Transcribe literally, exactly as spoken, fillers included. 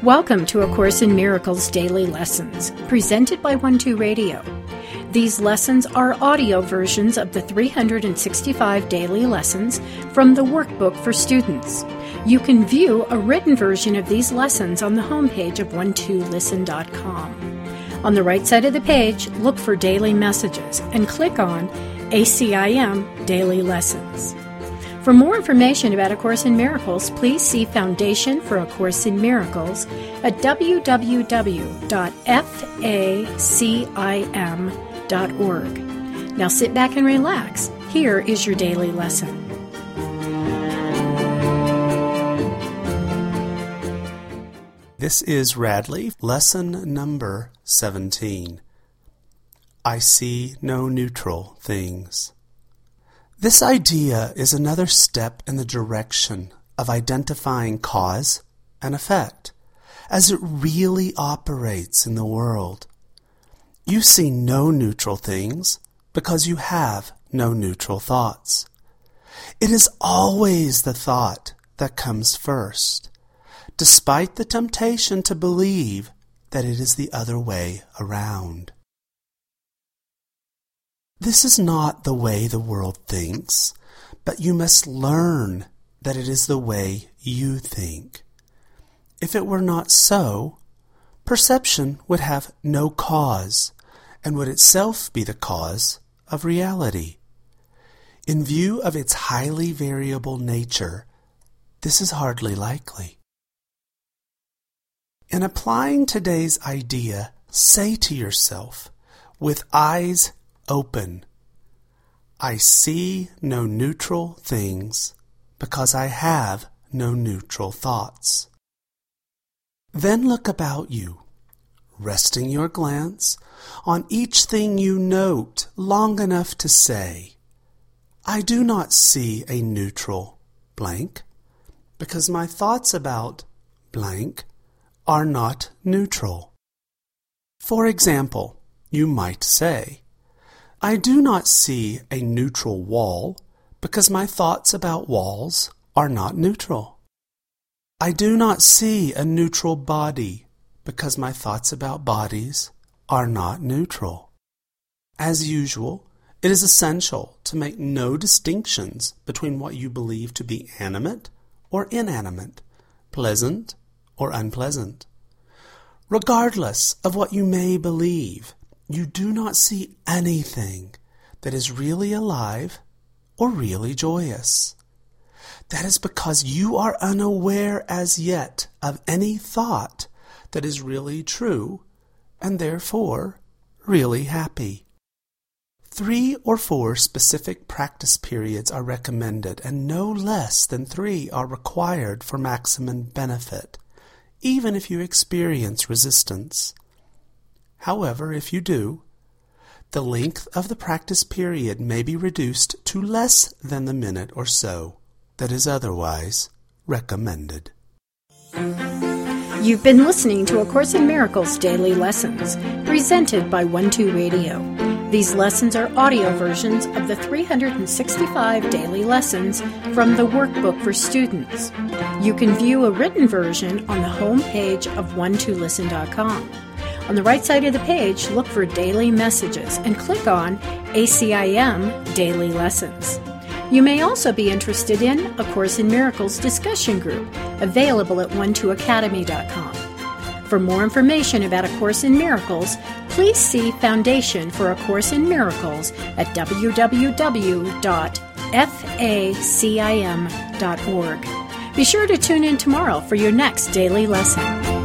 Welcome to A Course in Miracles Daily Lessons, presented by One Two Radio. These lessons are audio versions of the three hundred sixty-five daily lessons from the workbook for students. You can view a written version of these lessons on the homepage of one two listen dot com. On the right side of the page, look for Daily Messages and click on A C I M Daily Lessons. For more information about A Course in Miracles, please see Foundation for A Course in Miracles at w w w dot facim dot org. Now sit back and relax. Here is your daily lesson. This is Radley, lesson number seventeen. I see no neutral things. This idea is another step in the direction of identifying cause and effect as it really operates in the world. You see no neutral things because you have no neutral thoughts. It is always the thought that comes first, despite the temptation to believe that it is the other way around. This is not the way the world thinks, but you must learn that it is the way you think. If it were not so, perception would have no cause and would itself be the cause of reality. In view of its highly variable nature, this is hardly likely. In applying today's idea, say to yourself, with eyes open, I see no neutral things because I have no neutral thoughts. Then look about you, resting your glance on each thing you note long enough to say, I do not see a neutral blank because my thoughts about blank are not neutral. For example, you might say, I do not see a neutral wall because my thoughts about walls are not neutral. I do not see a neutral body because my thoughts about bodies are not neutral. As usual, it is essential to make no distinctions between what you believe to be animate or inanimate, pleasant or unpleasant. Regardless of what you may believe, you do not see anything that is really alive or really joyous. That is because you are unaware as yet of any thought that is really true and therefore really happy. Three or four specific practice periods are recommended, and no less than three are required for maximum benefit, even if you experience resistance. However, if you do, the length of the practice period may be reduced to less than the minute or so that is otherwise recommended. You've been listening to A Course in Miracles Daily Lessons, presented by One Two Radio. These lessons are audio versions of the three hundred sixty-five daily lessons from the workbook for students. You can view a written version on the homepage of one two listen dot com. On the right side of the page, look for Daily Messages and click on A C I M Daily Lessons. You may also be interested in A Course in Miracles discussion group, available at one two academy dot com. For more information about A Course in Miracles, please see Foundation for A Course in Miracles at w w w dot facim dot org. Be sure to tune in tomorrow for your next daily lesson.